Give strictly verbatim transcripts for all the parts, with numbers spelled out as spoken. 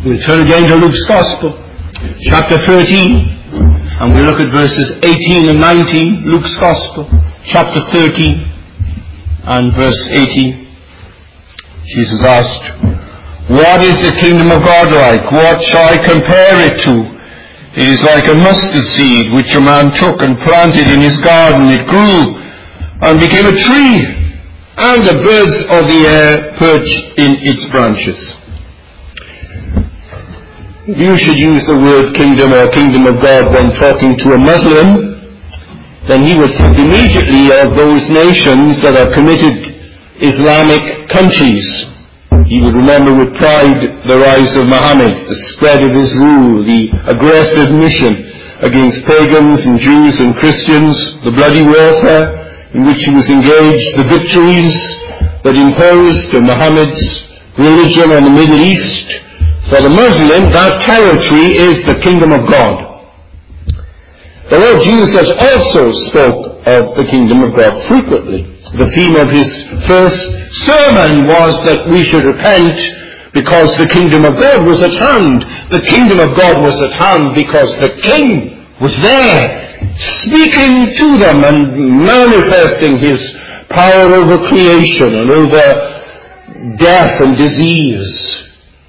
We'll turn again to Luke's Gospel, chapter thirteen, and we'll look at verses eighteen and nineteen. Luke's Gospel, chapter thirteen and verse eighteen. Jesus asked, "What is the kingdom of God like? What shall I compare it to? It is like a mustard seed which a man took and planted in his garden. It grew and became a tree, and the birds of the air perch in its branches." If you should use the word kingdom or kingdom of God when talking to a Muslim, then he would think immediately of those nations that are committed Islamic countries. He would remember with pride the rise of Muhammad, the spread of his rule, the aggressive mission against pagans and Jews and Christians, the bloody warfare in which he was engaged, the victories that imposed Muhammad's religion on the Middle East. For the Muslim, that territory is the kingdom of God. The Lord Jesus also spoke of the kingdom of God frequently. The theme of his first sermon was that we should repent because the kingdom of God was at hand. The kingdom of God was at hand because the King was there, speaking to them and manifesting his power over creation and over death and disease.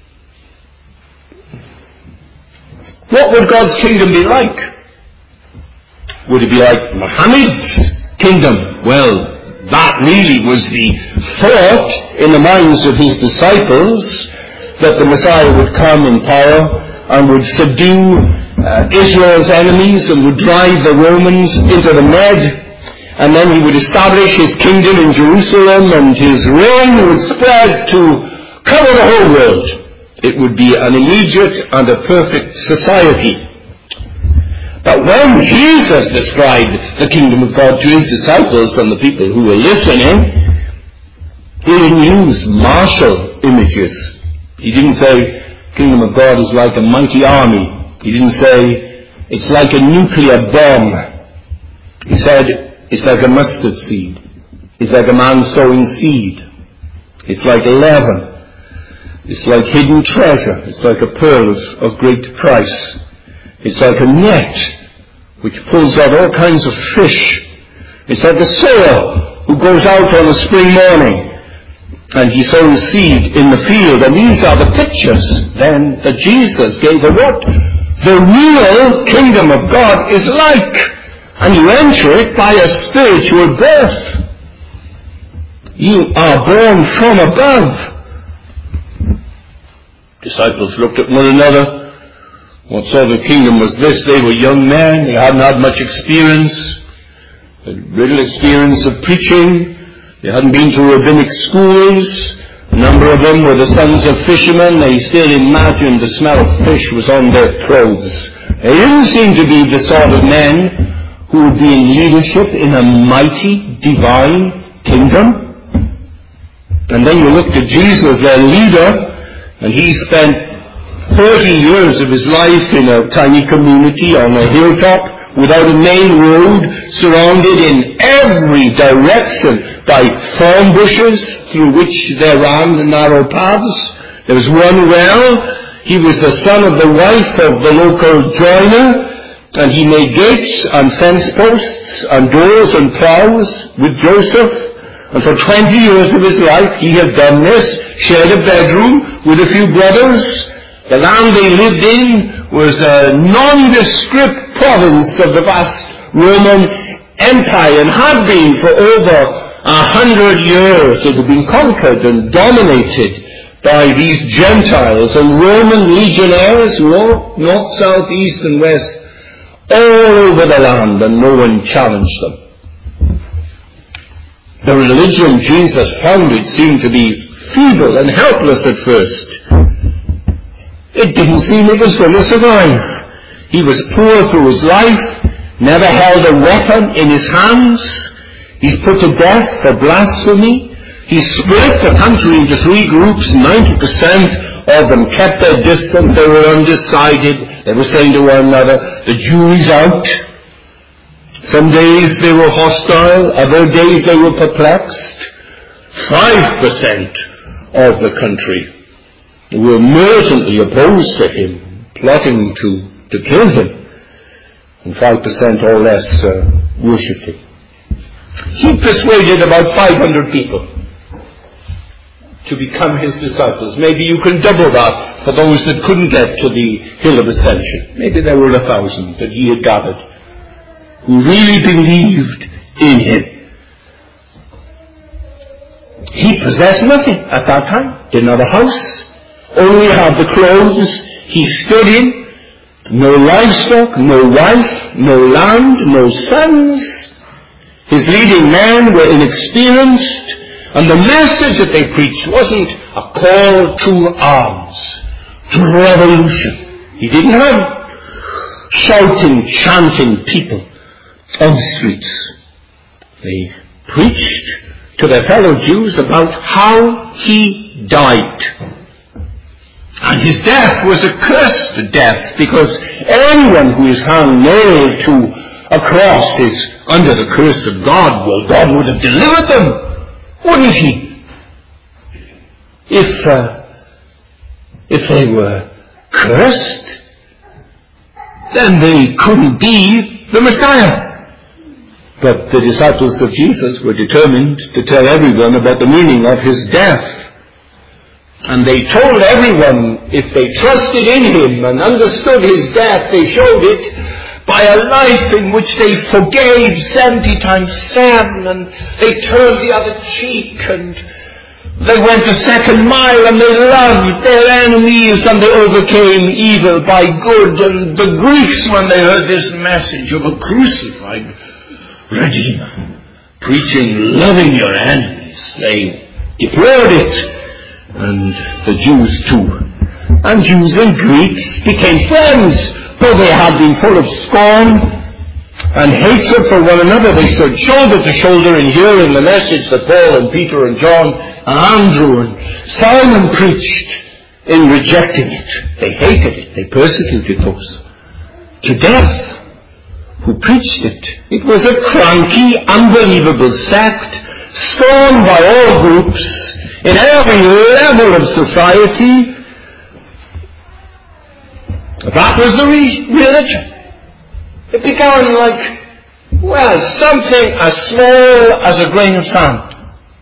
What would God's kingdom be like? Would it be like Muhammad's kingdom? Well, that really was the thought in the minds of his disciples, that the Messiah would come in power and would subdue uh, Israel's enemies and would drive the Romans into the mud, and then he would establish his kingdom in Jerusalem and his reign would spread to cover the whole world. It would be an immediate and a perfect society. But when Jesus described the kingdom of God to his disciples and the people who were listening, he didn't use martial images. He didn't say, kingdom of God is like a mighty army. He didn't say, it's like a nuclear bomb. He said, it's like a mustard seed. It's like a man sowing seed. It's like leaven. It's like hidden treasure. It's like a pearl of, of great price. It's like a net which pulls out all kinds of fish. It's like a sower who goes out on a spring morning and he sows seed in the field. And these are the pictures then that Jesus gave of what the real kingdom of God is like. And you enter it by a spiritual birth. You are born from above. Disciples looked at one another. What sort of kingdom was this? They were young men. They hadn't had much experience. They had little experience of preaching. They hadn't been to rabbinic schools. A number of them were the sons of fishermen. They still imagined the smell of fish was on their clothes. They didn't seem to be the sort of men who would be in leadership in a mighty, divine kingdom. And then you looked at Jesus, their leader, and he spent thirty years of his life in a tiny community on a hilltop without a main road, surrounded in every direction by thorn bushes through which there ran the narrow paths. There was one well. He was the son of the wife of the local joiner, and he made gates and fence posts and doors and plows with Joseph. And for twenty years of his life he had done this, shared a bedroom with a few brothers. The land they lived in was a nondescript province of the vast Roman Empire and had been for over a hundred years. It had been conquered and dominated by these Gentiles and Roman legionaries, north, north, south, east and west, all over the land, and no one challenged them. The religion Jesus founded seemed to be feeble and helpless at first. It didn't seem it was going to survive. He was poor through his life, never held a weapon in his hands. He's put to death for blasphemy. He split the country into three groups. ninety percent of them kept their distance. They were undecided. They were saying to one another, the jury's out. Some days they were hostile, other days they were perplexed. Five percent of the country were militantly opposed to him, plotting to, to kill him, and five percent or less uh, worshipped him. He persuaded about five hundred people to become his disciples. Maybe you can double that for those that couldn't get to the Hill of Ascension. Maybe there were a thousand that he had gathered who really believed in him. He possessed nothing at that time. Didn't have a house. Only had the clothes he stood in. No livestock, no wife, no land, no sons. His leading men were inexperienced. And the message that they preached wasn't a call to arms, to revolution. He didn't have shouting, chanting people on the streets. They preached to their fellow Jews about how he died. And his death was a cursed death, because anyone who is hung nailed to a cross is under the curse of God. Well, God would have delivered them, wouldn't he? If, uh, if they were cursed, then they couldn't be the Messiah. But the disciples of Jesus were determined to tell everyone about the meaning of his death. And they told everyone, if they trusted in him and understood his death, they showed it by a life in which they forgave seventy times seven, and they turned the other cheek, and they went a second mile, and they loved their enemies, and they overcame evil by good. And the Greeks, when they heard this message of a crucified Redeemer preaching loving your enemies, they deplored it. And the Jews too. And Jews and Greeks became friends, though they had been full of scorn and hatred for one another. They stood shoulder to shoulder in hearing the message that Paul and Peter and John and Andrew and Simon preached. In rejecting it, they hated it. They persecuted those to death who preached it. It was a cranky, unbelievable sect, scorned by all groups, in every level of society. That was the re- religion. It began like, well, something as small as a grain of sand.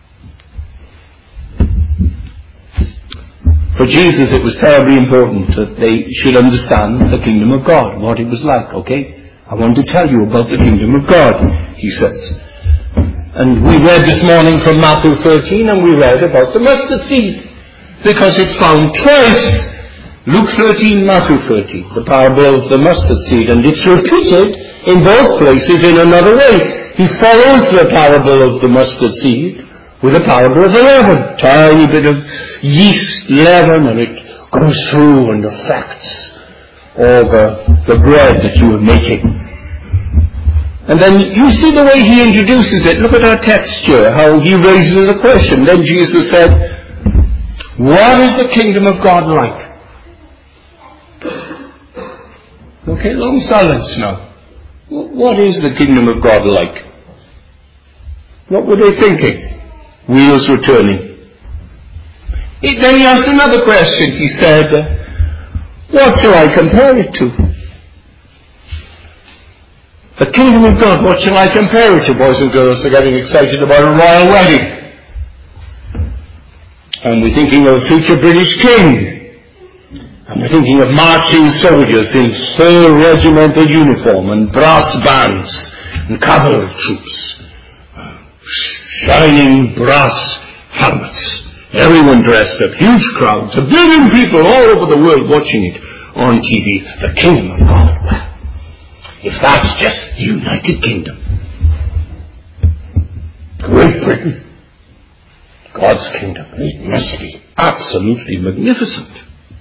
For Jesus, it was terribly important that they should understand the kingdom of God, what it was like, okay? I want to tell you about the kingdom of God, he says. And we read this morning from Matthew thirteen, and we read about the mustard seed, because it's found twice. Luke thirteen, Matthew thirteen, the parable of the mustard seed, and it's repeated in both places in another way. He follows the parable of the mustard seed with a parable of the leaven, tiny bit of yeast leaven, and it goes through and affects all the, the bread that you are making. And then you see the way he introduces it. Look at our text here, how he raises a question. Then Jesus said, what is the kingdom of God like? Okay, long silence now. What is the kingdom of God like? What were they thinking? Wheels were turning. Then he asked another question. He said, what shall I compare it to? The kingdom of God, what shall I compare it to? Boys and girls are getting excited about a royal wedding. And we're thinking of a future British king. And we're thinking of marching soldiers in full regimental uniform and brass bands and cavalry troops. Shining brass helmets. Everyone dressed up. Huge crowds. A billion people all over the world watching it on T V. The kingdom of God. Well, if that's just the United Kingdom, Great Britain, God's kingdom, it must be absolutely magnificent.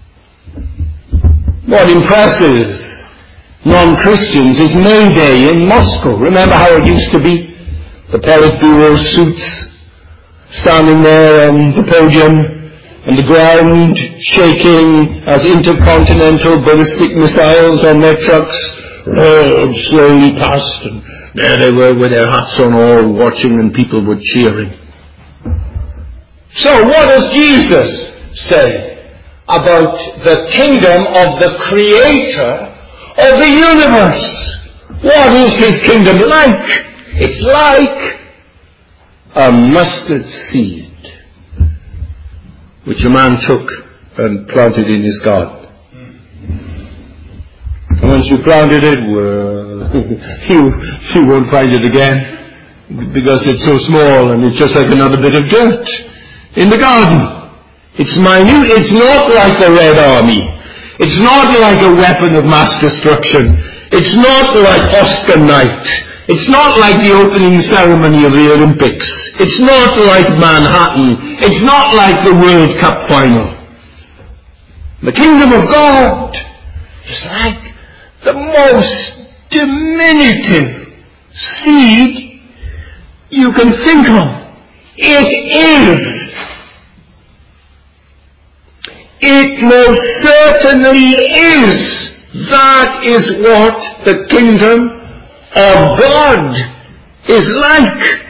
What impresses non-Christians is May Day in Moscow. Remember how it used to be? The Politburo suits standing there on the podium and the ground shaking as intercontinental ballistic missiles on their trucks rolled slowly past, and there they were with their hats on, all watching, and people were cheering. So what does Jesus say about the kingdom of the Creator of the universe. What is His kingdom like? It's like a mustard seed, which a man took and planted in his garden. And once you planted it, well, you, you won't find it again, because it's so small and it's just like another bit of dirt in the garden. It's minute. It's not like the Red Army. It's not like a weapon of mass destruction. It's not like Oscar night. It's not like the opening ceremony of the Olympics. It's not like Manhattan. It's not like the World Cup final. The kingdom of God is like the most diminutive seed you can think of. It is. It most certainly is. That is what the kingdom of God is like.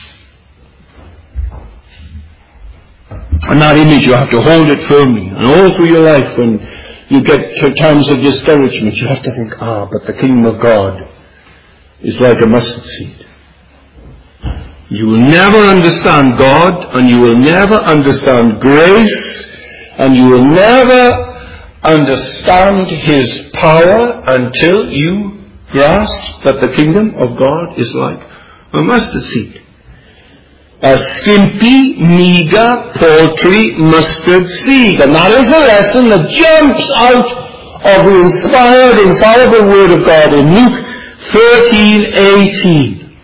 And that image, you have to hold it firmly. And all through your life, when you get to times of discouragement, you have to think, ah, but the kingdom of God is like a mustard seed. You will never understand God, and you will never understand grace, and you will never understand His power until you grasp that the kingdom of God is like a mustard seed. A skimpy, meager, paltry mustard seed. And that is the lesson that jumps out of the inspired, infallible Word of God in Luke thirteen eighteen.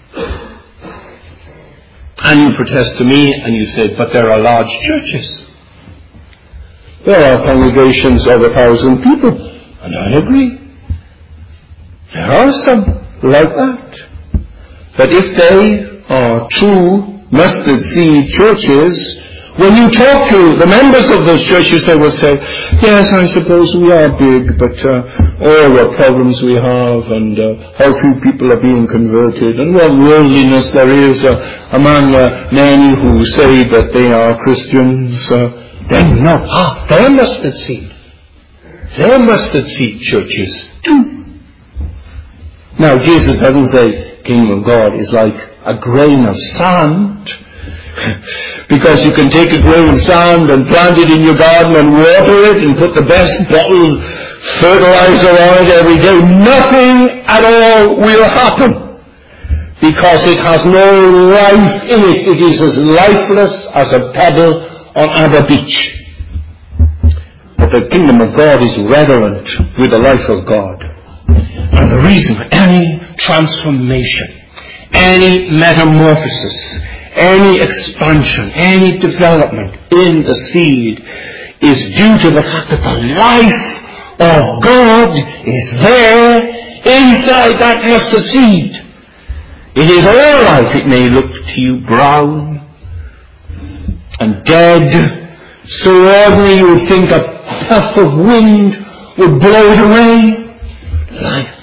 And you protest to me and you say, but there are large churches. There are congregations of a thousand people. And I agree. There are some like that. But if they are true mustard seed churches, when you talk to the members of those churches, they will say, yes, I suppose we are big, but uh, all the problems we have, and uh, how few people are being converted, and what worldliness there is uh, among uh, many who say that they are Christians. Uh, then no, ah, they're mustard seed. They're mustard seed churches too. Now, Jesus doesn't say kingdom of God is like a grain of sand, because you can take a grain of sand and plant it in your garden and water it and put the best bottled fertilizer on it every day. Nothing at all will happen, because it has no life in it. It is as lifeless as a pebble on Abba Beach. But the kingdom of God is redolent with the life of God. And the reason for any transformation, any metamorphosis, any expansion, any development in the seed is due to the fact that the life of God is there inside that mustard seed. It is all life. It may look to you brown and dead, so ordinary you would think a puff of wind would blow it away. Life.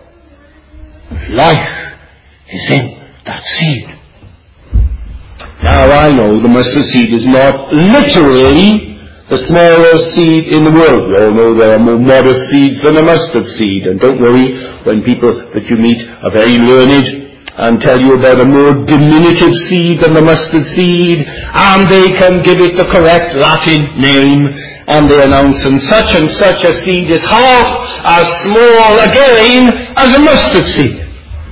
Life is in that seed. Now I know the mustard seed is not literally the smallest seed in the world. We all know there are more modest seeds than a mustard seed. And don't worry when people that you meet are very learned and tell you about a more diminutive seed than the mustard seed, and they can give it the correct Latin name, and they announce, and such and such a seed is half as small again as a mustard seed.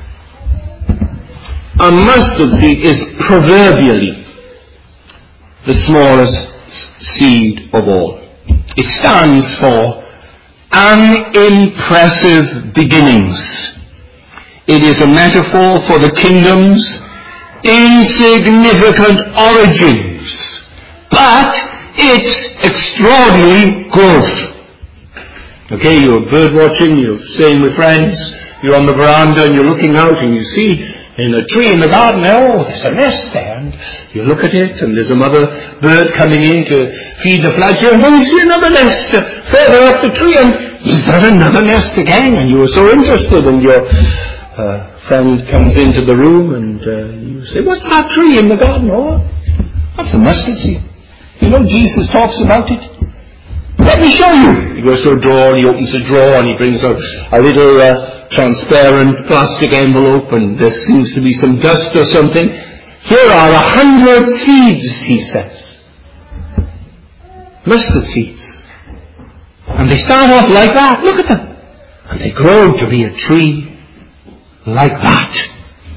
A mustard seed is proverbially the smallest seed of all. It stands for unimpressive beginnings. It is a metaphor for the kingdom's insignificant origins, but its extraordinary growth. Okay, you're bird watching, you're staying with friends, you're on the veranda and you're looking out and you see in a tree in the garden, oh, there's a nest there, and you look at it and there's a mother bird coming in to feed the fledgling, and then you see another nest further up the tree, and is there another nest again? And you were so interested, and your uh, friend comes into the room and uh, you say, what's that tree in the garden? Oh, that's a mustard seed. You know, Jesus talks about it. What let me show you. He goes to a drawer, and he opens a drawer, and he brings out a little uh, transparent plastic envelope, and there seems to be some dust or something. Here are a hundred seeds, he says. Mustard seeds. And they start off like that. Look at them. And they grow to be a tree like that.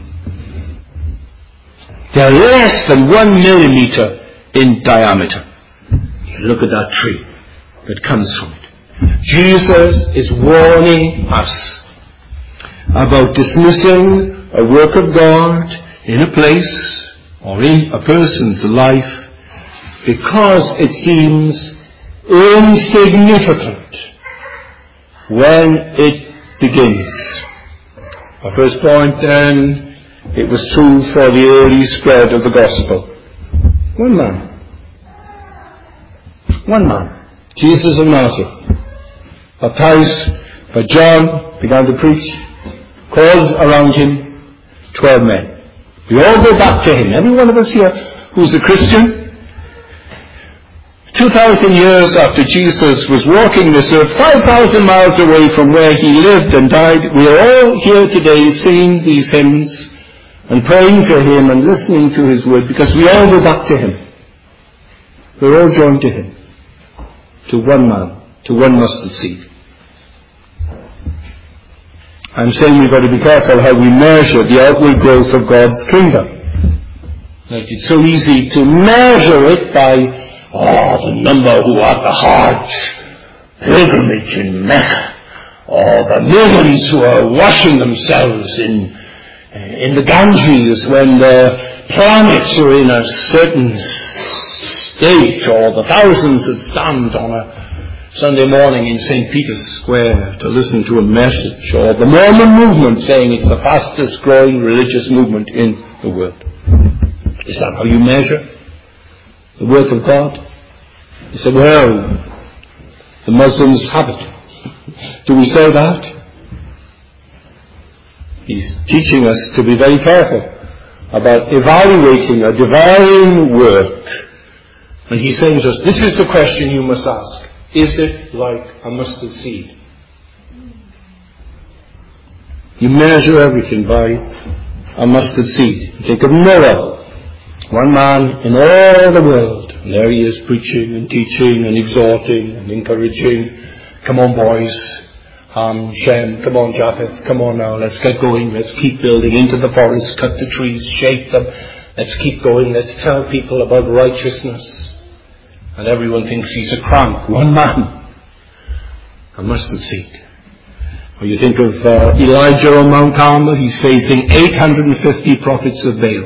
They're less than one millimeter in diameter. You look at that tree that comes from it. Jesus is warning us about dismissing a work of God in a place or in a person's life because it seems insignificant when it begins. Our first point then, it was true for the early spread of the gospel. One man. One man. Jesus of Nazareth. Baptized by John, began to preach, called around him twelve men. We all go back to him. Every one of us here who's a Christian. Two thousand years after Jesus was walking this earth, five thousand miles away from where he lived and died, we are all here today singing these hymns and praying to him and listening to his word because we all go back to him. We're all joined to him. To one man, to one mustard seed. I'm saying we've got to be careful how we measure the outward growth of God's kingdom. Like it's so easy to measure it by, oh, the number who are the Hajj pilgrimage in Mecca, or the millions who are washing themselves in in the Ganges when the planets are in a certain state, or the thousands that stand on a Sunday morning in Saint Peter's Square to listen to a message, or the Mormon movement saying it's the fastest growing religious movement in the world. Is that how you measure the work of God? You say, well, the Muslims have it. Do we say that? He's teaching us to be very careful about evaluating a divine work. And he's saying to us, this is the question you must ask. Is it like a mustard seed? You measure everything by a mustard seed. You think of Noah, one man in all the world. And there he is preaching and teaching and exhorting and encouraging. Come on, boys. Ham, Shem, come on, Japheth, come on now, let's get going, let's keep building into the forest, cut the trees, shake them, let's keep going, let's tell people about righteousness. And everyone thinks he's a crank, one man, a mustard seed. Or you think of uh, Elijah on Mount Carmel, he's facing eight hundred fifty prophets of Baal.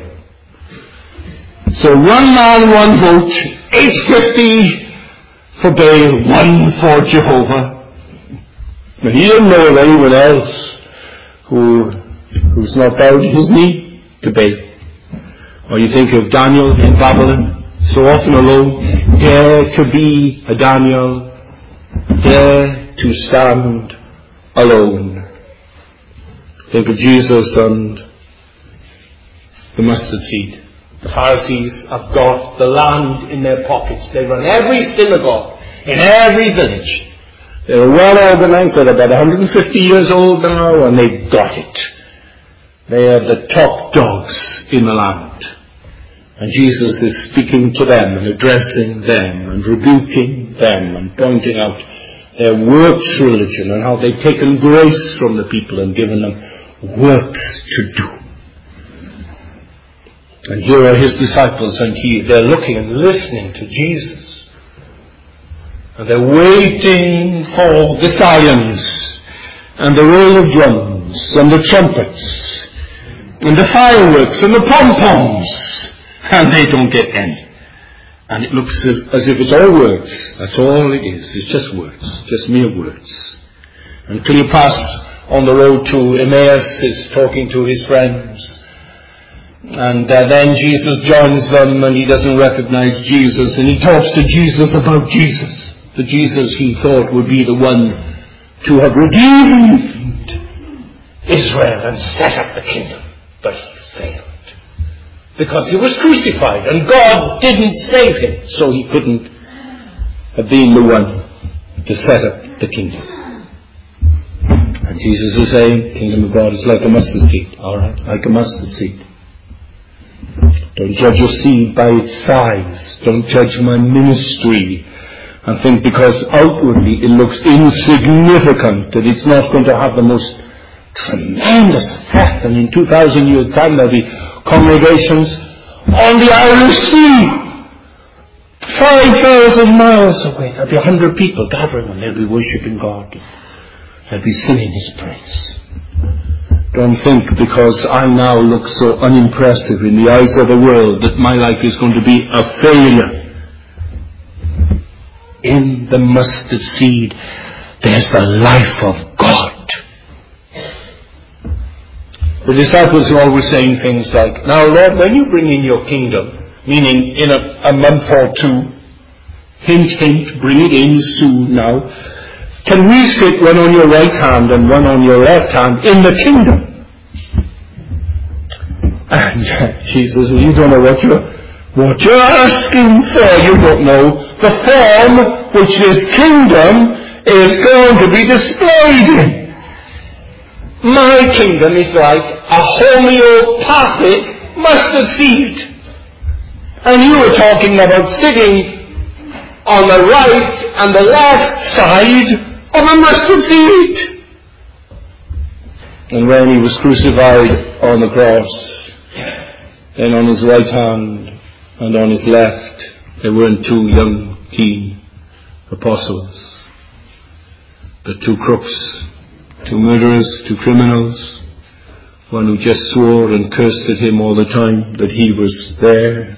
So one man, one vote, eight hundred fifty for Baal, one for Jehovah. But he didn't know of anyone else who, who's not bowed his knee to Baal. Or you think of Daniel in Babylon, so often alone, dare to be a Daniel, dare to stand alone. Think of Jesus and the mustard seed. The Pharisees have got the land in their pockets. They run every synagogue in every village. They're well organized. They're about one hundred fifty years old now, and they've got it. They are the top dogs in the land. And Jesus is speaking to them and addressing them and rebuking them and pointing out their works religion and how they've taken grace from the people and given them works to do. And here are his disciples, and he, they're looking and listening to Jesus. And they're waiting for the stallions, and the roll of drums, and the trumpets, and the fireworks, and the pom-poms, and they don't get any. And it looks as, as if it's all words. That's all it is. It's just words, just mere words. And Cleopas on the road to Emmaus is talking to his friends. And uh, then Jesus joins them, and he doesn't recognize Jesus, and he talks to Jesus about Jesus. The Jesus he thought would be the one to have redeemed Israel and set up the kingdom. But he failed. Because he was crucified and God didn't save him. So he couldn't have been the one to set up the kingdom. And Jesus is saying, kingdom of God is like a mustard seed. Alright, like a mustard seed. Don't judge your seed by its size. Don't judge my ministry and think because outwardly it looks insignificant that it's not going to have the most tremendous effect. And in two thousand years' time there'll be congregations on the Irish Sea, five thousand miles away. There'll be a hundred people gathering and they'll be worshipping God. They'll be singing His praise. Don't think because I now look so unimpressive in the eyes of the world that my life is going to be a failure. In the mustard seed, there's the life of God. The disciples are always saying things like, now Lord, when you bring in your kingdom, meaning in a, a month or two, hint, hint, bring it in soon now, can we sit one on your right hand and one on your left hand in the kingdom? And uh, Jesus, you don't know what you're, what you're asking for. You don't know the form which this kingdom is going to be displayed in. My kingdom is like a homeopathic mustard seed. And you were talking about sitting on the right and the left side of a mustard seed. And when He was crucified on the cross, then on His right hand and on His left, there weren't two young, keen apostles, but two crooks, two murderers, two criminals, one who just swore and cursed at Him all the time that He was there.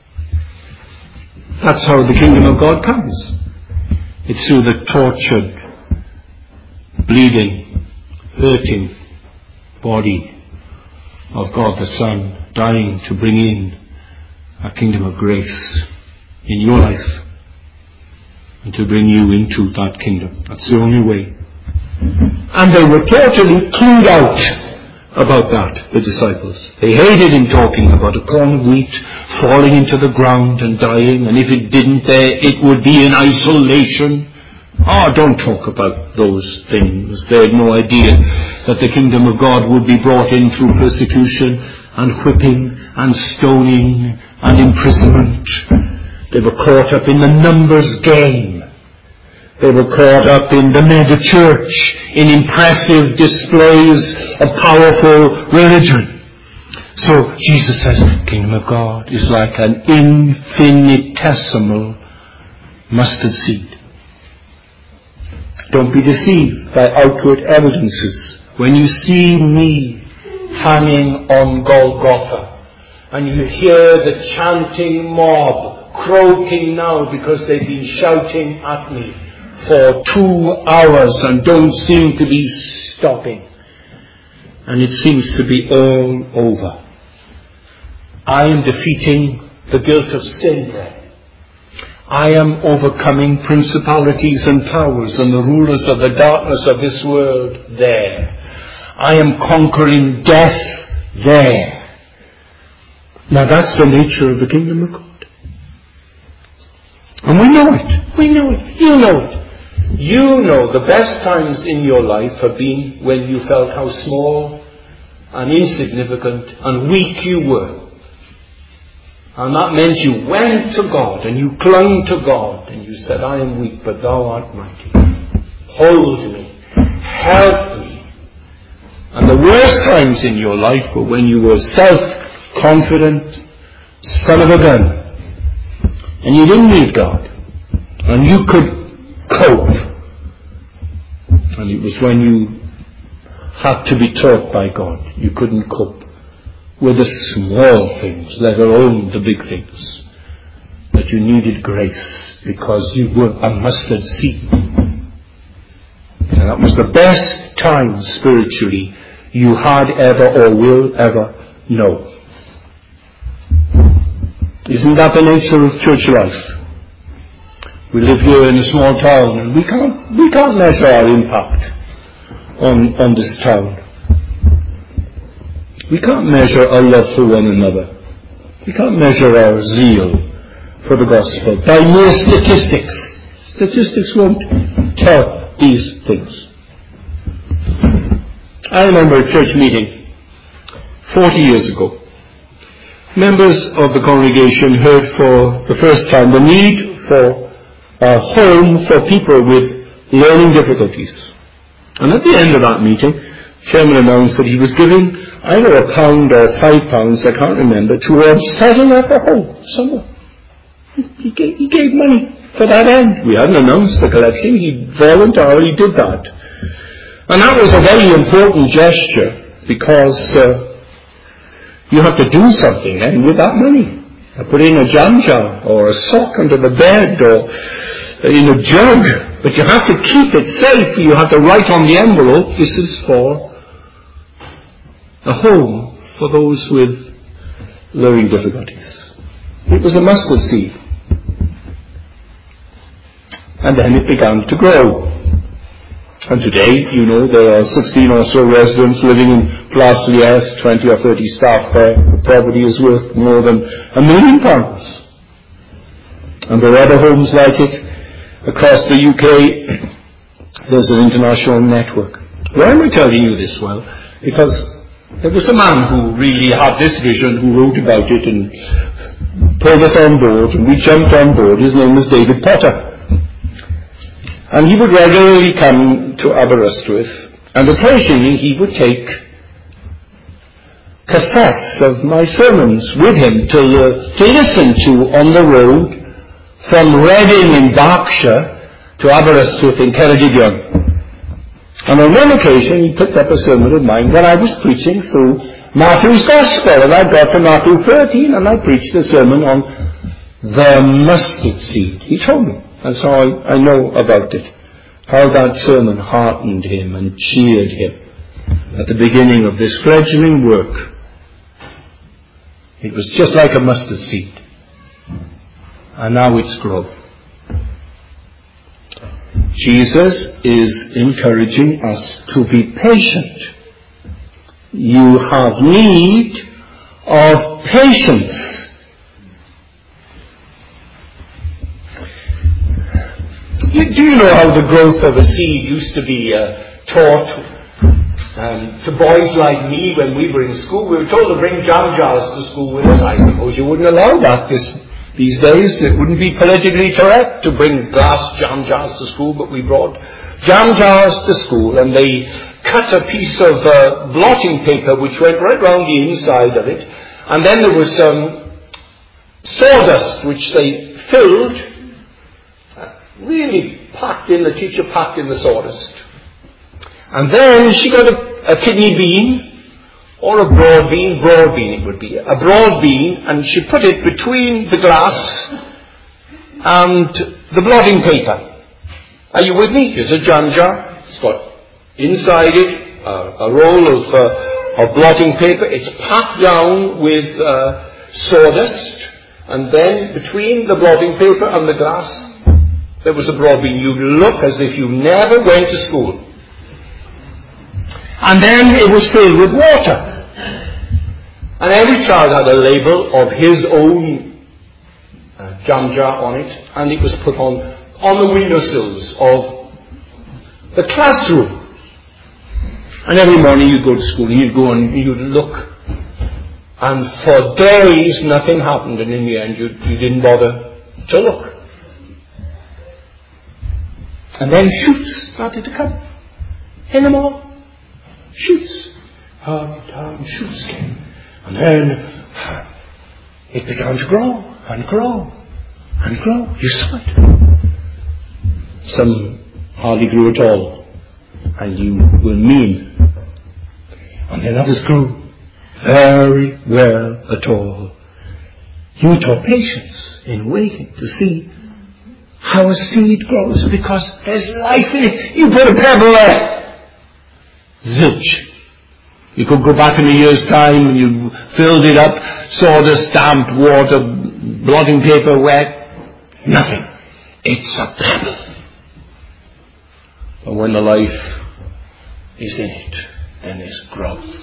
That's how the kingdom of God comes. It's through the tortured, bleeding, hurting body of God the Son, dying to bring in a kingdom of grace in your life and to bring you into that kingdom. That's the only way. And they were totally clued out about that, the disciples. They hated Him talking about a corn of wheat falling into the ground and dying, and if it didn't there, it would be in isolation. Oh, don't talk about those things. They had no idea that the kingdom of God would be brought in through persecution and whipping and stoning and imprisonment. They were caught up in the numbers game. They were caught up in the mega church, in impressive displays of powerful religion. So Jesus says, the kingdom of God is like an infinitesimal mustard seed. Don't be deceived by outward evidences. When you see me hanging on Golgotha, and you hear the chanting mob croaking now because they've been shouting at me for two hours and don't seem to be stopping, and it seems to be all over. I am defeating the guilt of sin there. I am overcoming principalities and powers and the rulers of the darkness of this world there. I am conquering death there. Now that's the nature of the kingdom of God. And we know it. We know it. You know it. You know the best times in your life have been when you felt how small and insignificant and weak you were. And that meant you went to God and you clung to God and you said, I am weak, but Thou art mighty. Hold me. Help me. And the worst times in your life were when you were self-confident, son of a gun. And you didn't need God. And you could cope. And it was when you had to be taught by God, you couldn't cope with the small things, let alone the big things, that you needed grace because you were a mustard seed. And that was the best time spiritually you had ever or will ever know. Isn't that the nature of church life? We live here in a small town and we can't, we can't measure our impact on, on this town. We can't measure our love for one another. We can't measure our zeal for the gospel by mere statistics. Statistics won't tell these things. I remember a church meeting forty years ago. Members of the congregation heard for the first time the need for a home for people with learning difficulties. And at the end of that meeting, the chairman announced that he was giving either a pound or five pounds, I can't remember, towards setting up a home somewhere. He gave, he gave money for that end. We hadn't announced the collection. He voluntarily did that. And that was a very important gesture because uh, you have to do something then with that money. I put in a jam jar or a sock under the bed or in a jug. But you have to keep it safe. You have to write on the envelope, this is for a home for those with learning difficulties. It was a mustard seed. And then it began to grow. And today, you know, there are sixteen or so residents living in Place Liège, twenty or thirty staff there. The property is worth more than a million pounds. And there are other homes like it across the U K. There's an international network. Why am I telling you this? Well, because there was a man who really had this vision, who wrote about it and pulled us on board, and we jumped on board. His name was David Potter. And he would regularly come to Aberystwyth, and occasionally he would take cassettes of my sermons with him to, uh, to listen to on the road from Reading in Berkshire to Aberystwyth in Ceredigion. And on one occasion he picked up a sermon of mine when I was preaching through Matthew's Gospel, and I got to Matthew thirteen and I preached a sermon on the mustard seed. He told me. And so I, I know about it. How that sermon heartened him and cheered him at the beginning of this fledgling work. It was just like a mustard seed. And now it's grown. Jesus is encouraging us to be patient. You have need of patience. Do you know how the growth of a seed used to be uh, taught um, to boys like me when we were in school? We were told to bring jam jars to school with us. I suppose you wouldn't allow that this, these days. It wouldn't be politically correct to bring glass jam jars to school, but we brought jam jars to school, and they cut a piece of uh, blotting paper which went right round the inside of it, and then there was some um, sawdust which they filled. Really packed in, the teacher packed in the sawdust. And then she got a, a kidney bean, or a broad bean, broad bean it would be, a broad bean, and she put it between the glass and the blotting paper. Are you with me? Here's a jam jar. It's got inside it uh, a roll of, uh, of blotting paper. It's packed down with uh, sawdust, and then between the blotting paper and the glass, there was a broad bean. You'd look as if you never went to school. And then it was filled with water. And every child had a label of his own uh, jam jar on it, and it was put on, on the windowsills of the classroom. And every morning you'd go to school and you'd go and you'd look. And for days nothing happened, and in the end you, you didn't bother to look. And then shoots started to come. In them all. Shoots. Um, um, shoots came. And then it began to grow and grow and grow. You saw it. Some hardly grew at all. And you were mean. And then others grew very well at all. You taught patience in waiting to see how a seed grows, because there's life in it. You put a pebble there. Zilch. You could go back in a year's time and you filled it up, sawdust, damp, water, blotting paper, wet. Nothing. It's a pebble. But when the life is in it, then there's growth.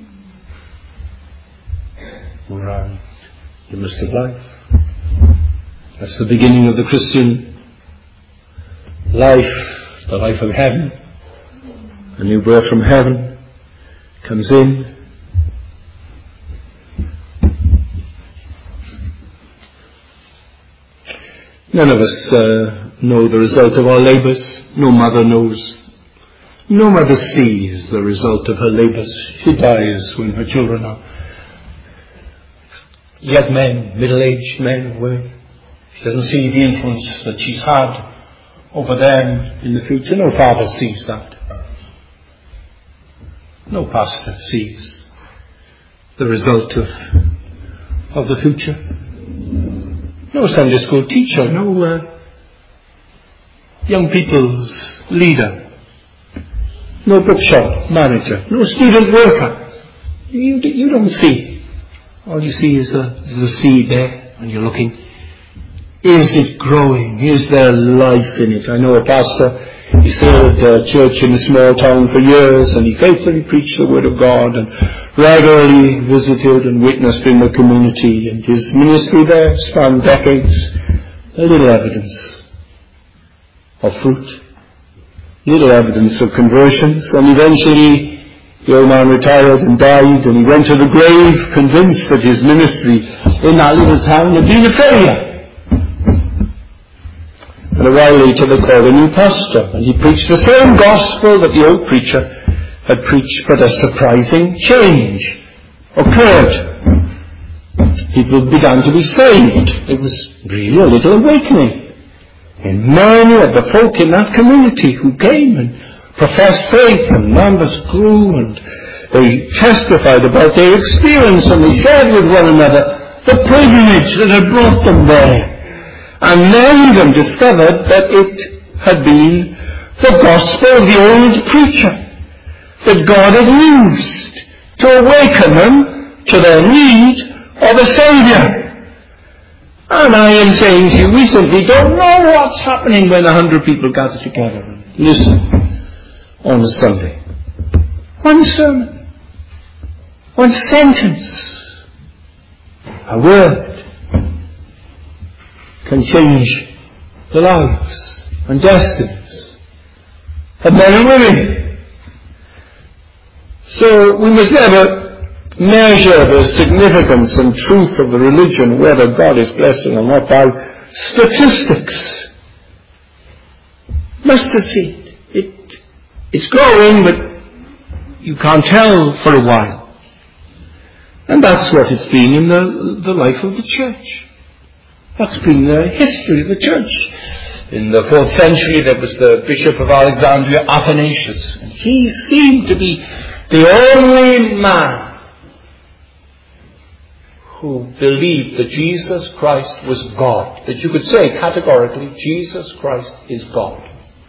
Right. You must have life. That's the beginning of the Christian life, the life of heaven. A new birth from heaven comes in. None of us uh, know the result of our labours. No mother knows. No mother sees the result of her labours. She dies when her children are young men, middle-aged men, women. She doesn't see the influence that she's had over them in the future. No father sees that. No pastor sees the result of, of the future. No Sunday school teacher, no uh, young people's leader, no bookshop manager, no student worker. You, you don't see. All you see is the, is the seed there, and you're looking. Is it growing? Is there life in it? I know a pastor, he served a church in a small town for years, and he faithfully preached the Word of God and regularly visited and witnessed in the community, and his ministry there spanned decades. A little evidence of fruit, little evidence of conversions, and eventually the old man retired and died, and he went to the grave convinced that his ministry in that little town had been a failure. And a while later they called a new pastor, and he preached the same gospel that the old preacher had preached, but a surprising change occurred. People began to be saved. It was really a little awakening in many of the folk in that community who came and professed faith, and numbers grew, and they testified about their experience, and they shared with one another the privilege that had brought them there. And many of them discovered that it had been the gospel of the old preacher that God had used to awaken them to their need of a Saviour. And I am saying to you, we simply don't know what's happening when a hundred people gather together and listen on a Sunday. One sermon, one sentence, a word can change the lives and destinies of men and women. So we must never measure the significance and truth of the religion, whether God is blessing or not, by statistics. Mustard seed. It, it's growing, but you can't tell for a while. And that's what it's been in the, the life of the church. That's been the history of the church. In the fourth century there was the Bishop of Alexandria, Athanasius, and he seemed to be the only man who believed that Jesus Christ was God. That you could say categorically, Jesus Christ is God.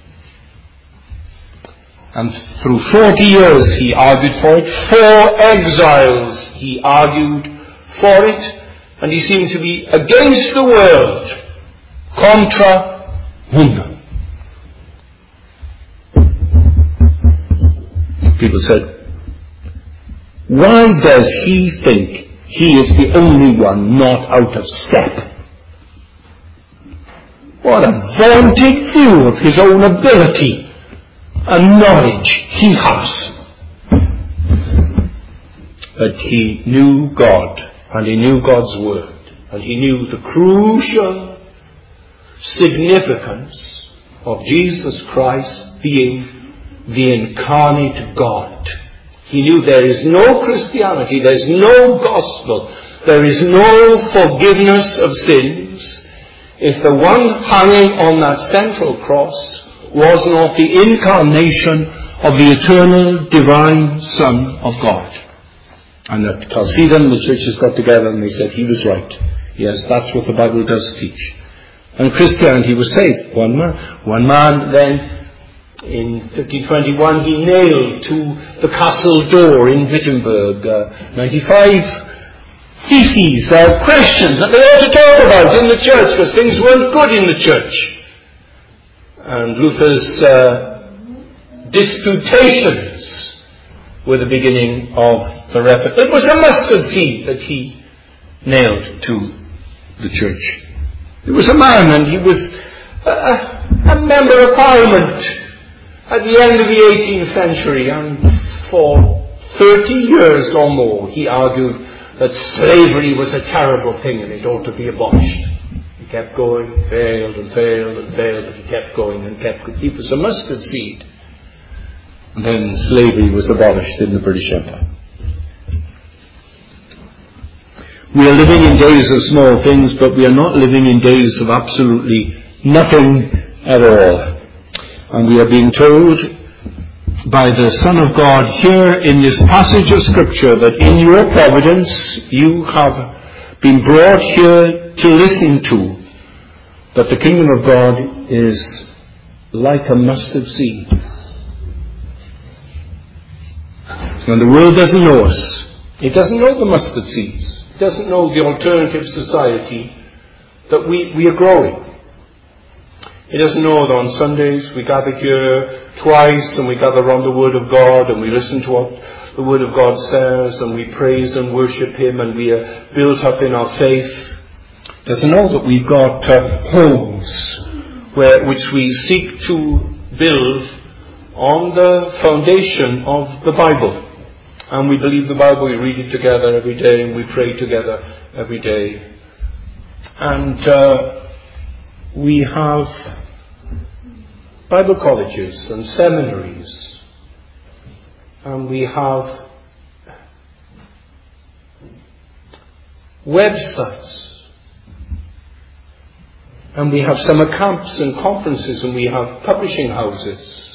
And through forty years he argued for it. Four exiles he argued for it. And he seemed to be against the world, contra mundum. People said, why does he think he is the only one not out of step? What a vaunted view of his own ability and knowledge he has. But he knew God. And he knew God's Word. And he knew the crucial significance of Jesus Christ being the incarnate God. He knew there is no Christianity, there is no gospel, there is no forgiveness of sins if the one hanging on that central cross was not the incarnation of the eternal divine Son of God. And at Chalcedon, the churches got together and they said he was right. Yes, that's what the Bible does teach. And Christianity was saved. One man, one man then, in fifteen twenty-one, he nailed to the castle door in Wittenberg uh, ninety-five theses, uh, questions that they ought to talk about in the church because things weren't good in the church. And Luther's uh, disputations were the beginning of the Reformation. It was a mustard seed that he nailed to the church. He was a man, and he was a, a member of Parliament At the end of the eighteenth century, and for thirty years or more, he argued that slavery was a terrible thing and it ought to be abolished. He kept going, failed and failed and failed, but he kept going and kept going. He was a mustard seed. And then slavery was abolished in the British Empire. We are living in days of small things, but we are not living in days of absolutely nothing at all. And we are being told by the Son of God here in this passage of Scripture that in your providence you have been brought here to listen to, that the kingdom of God is like a mustard seed. And the world doesn't know us. It doesn't know the mustard seeds. It doesn't know the alternative society that we, we are growing. It doesn't know that on Sundays we gather here twice and we gather around the Word of God and we listen to what the Word of God says and we praise and worship Him and we are built up in our faith. It doesn't know that we've got uh, homes where, which we seek to build on the foundation of the Bible. And we believe the Bible, we read it together every day and we pray together every day. And uh, we have Bible colleges and seminaries. And we have websites. And we have summer camps and conferences and we have publishing houses.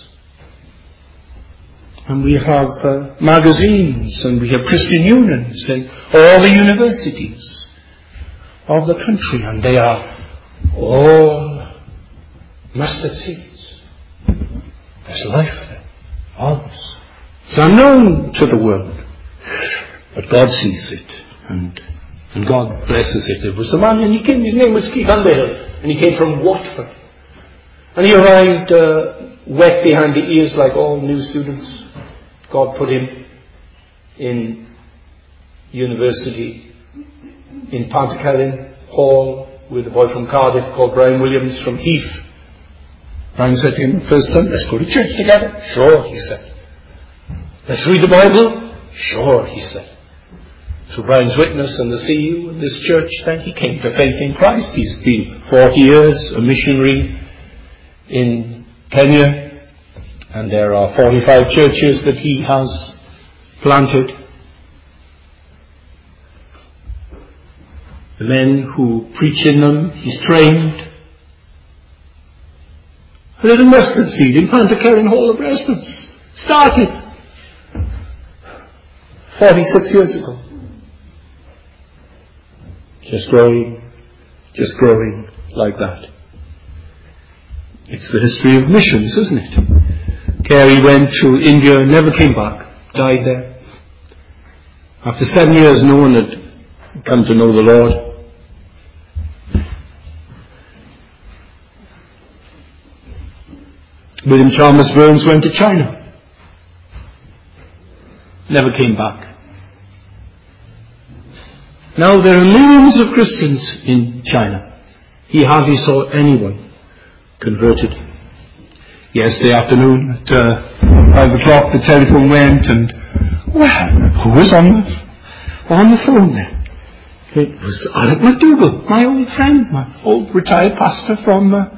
And we have uh, magazines and we have Christian unions in all the universities of the country, and they are all mustard seeds. There's life there, always. It's unknown to the world, but God sees it, and and God blesses it. There was a man, and he came. His name was Keith Underhill, and he came from Watford, and he arrived uh, wet behind the ears like all new students. God put him in university in Pantycelyn Hall with a boy from Cardiff called Brian Williams from Heath. Brian said to him, first son, let's go to church together. Sure, he said. Let's read the Bible. Sure, he said. So Brian's witness and the C U in this church, then he came to faith in Christ. He's been forty years a missionary in Kenya. And there are forty-five churches that he has planted. The men who preach in them, he's trained. A little mustard seed in Pantycelyn Hall of Residence started forty-six years ago. Just growing, just growing like that. It's the history of missions, isn't it? Carey went to India, never came back, died there. After seven years, no one had come to know the Lord. William Chalmers Burns went to China, never came back. Now there are millions of Christians in China. He hardly saw anyone converted. Yesterday afternoon at uh, five o'clock the telephone went and, well, who was on the, on the phone then? It was Alec McDougall, my old friend, my old retired pastor from uh,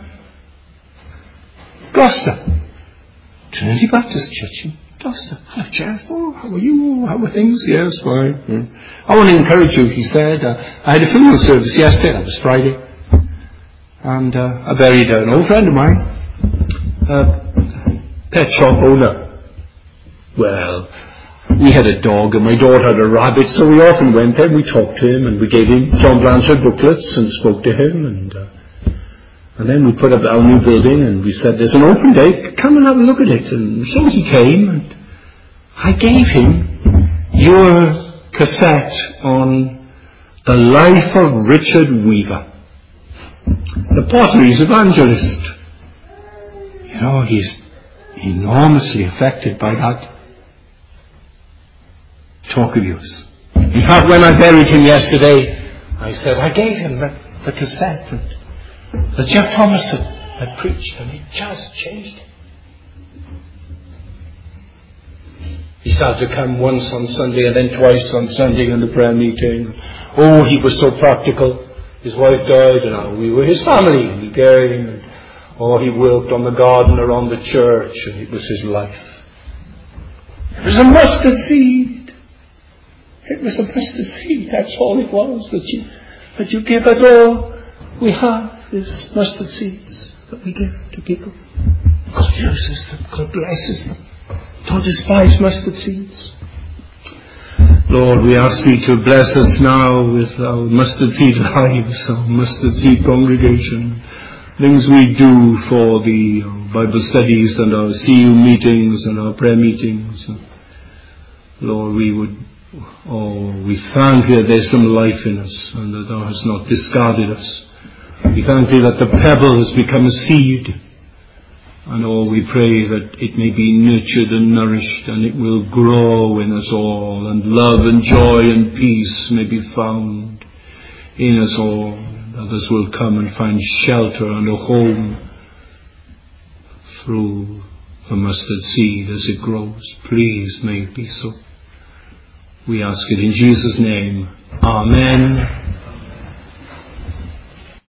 Gloucester, Trinity Baptist Church in Gloucester. Hello, Jeff. Oh, how are you? How are things? Yes, fine. Yeah. I want to encourage you, he said. Uh, I had a funeral service yesterday, that was Friday, and uh, I buried an old friend of mine. Uh, pet shop owner. Well, we had a dog and my daughter had a rabbit, so we often went there and we talked to him and we gave him John Blanchard booklets and spoke to him, and uh, and then we put up our new building and we said there's an open day, come and have a look at it. And so he came and I gave him your cassette on the life of Richard Weaver, the Potteries evangelist. You know, he's enormously affected by that talk of yours. In fact, when I buried him yesterday, I said, I gave him the, the cassette that, that Jeff Thomason had preached, and it just changed him. He started to come once on Sunday and then twice on Sunday in the prayer meeting. Oh, he was so practical. His wife died and we were his family. He came and oh, he worked on the garden around the church and it was his life. It was a mustard seed. It was a mustard seed. That's all it was that you, that you give us. All we have is mustard seeds that we give to people. God uses them. God blesses them. Don't despise mustard seeds. Lord, we ask Thee to bless us now with our mustard seed lives, our mustard seed congregation, things we do for the Bible studies and our C U meetings and our prayer meetings. Lord, we would, oh, we thank Thee that there's some life in us and that Thou hast not discarded us. We thank Thee that the pebble has become a seed. And oh, we pray that it may be nurtured and nourished and it will grow in us all, and love and joy and peace may be found in us all. And others will come and find shelter and a home through the mustard seed as it grows. Please may it be so. We ask it in Jesus' name. Amen.